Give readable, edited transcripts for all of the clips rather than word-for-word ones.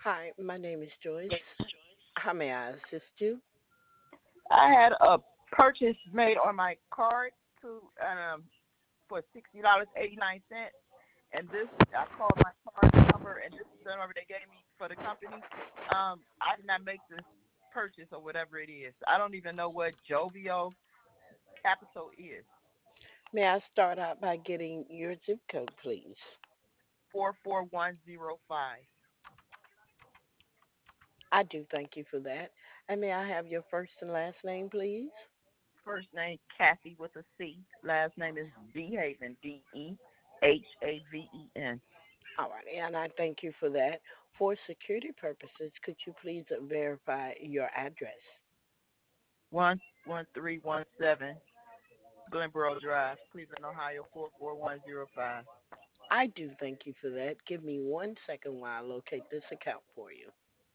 Hi, my name is Joyce. How may I assist you? I had a purchase made on my card to for $60.89, and this I called my card number, and this is the number they gave me for the company. I did not make this purchase or whatever it is. I don't even know what Jovio Capital is. May I start out by getting your zip code, please? 44105. I do thank you for that. And may I have your first and last name, please? First name Kathy with a C. Last name is Dehaven, Dehaven. All right, and I thank you for that. For security purposes, could you please verify your address? 11317 Glenboro Drive, Cleveland, Ohio 44105. I do thank you for that. Give me 1 second while I locate this account for you.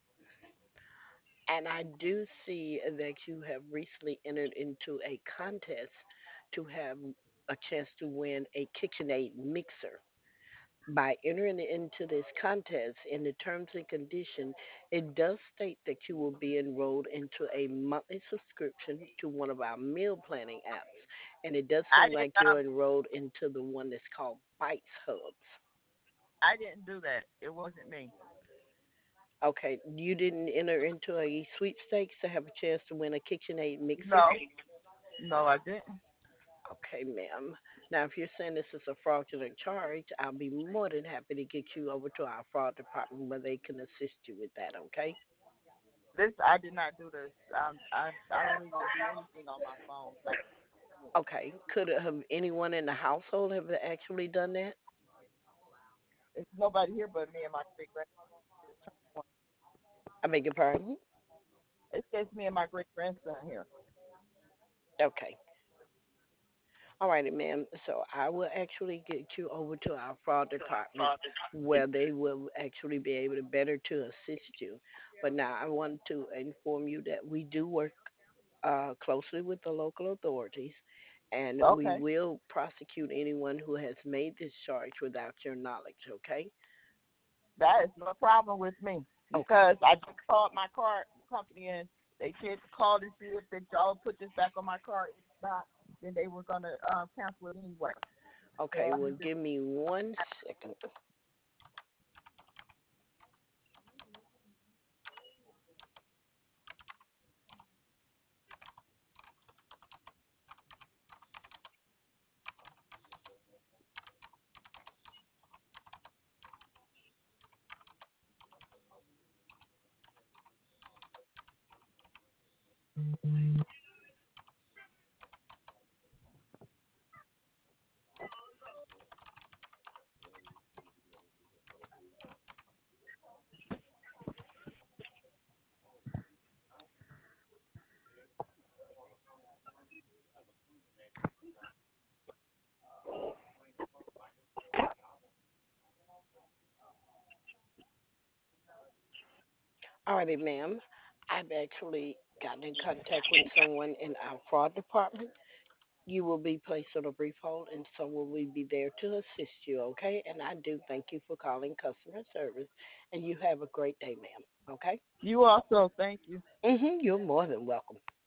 And I do see that you have recently entered into a contest to have a chance to win a KitchenAid mixer. By entering into this contest, in the terms and condition, it does state that you will be enrolled into a monthly subscription to one of our meal planning apps. And it does I seem didn't like you're enrolled into the one that's called Bites Hubs. I didn't do that. It wasn't me. Okay, you didn't enter into a sweepstakes to have a chance to win a KitchenAid mixer? No, no, I didn't. Okay, ma'am. Now, if you're saying this is a fraudulent charge, I'll be more than happy to get you over to our fraud department where they can assist you with that, okay? This I did not do this. I don't even do anything on my phone. Okay. Could it have anyone in the household have actually done that? It's nobody here but me and my great grandson. I beg your pardon? It's just me and my great grandson here. Okay. All righty, ma'am. So I will actually get you over to our fraud department where they will actually be able to better to assist you. But now I want to inform you that we do work closely with the local authorities, and we Okay, will prosecute anyone who has made this charge without your knowledge, okay? that is no problem with me Okay. because I just called my car company and they said to call to see if they all put this back on my car. If not, then they were gonna cancel it anyway. So Okay, I well, need to. give me 1 second. All righty, ma'am. I've actually gotten in contact with someone in our fraud department. You will be placed on a brief hold, and someone will be there to assist you, okay? And I do thank you for calling customer service, and you have a great day, ma'am, okay? You also, thank you. You're more than welcome.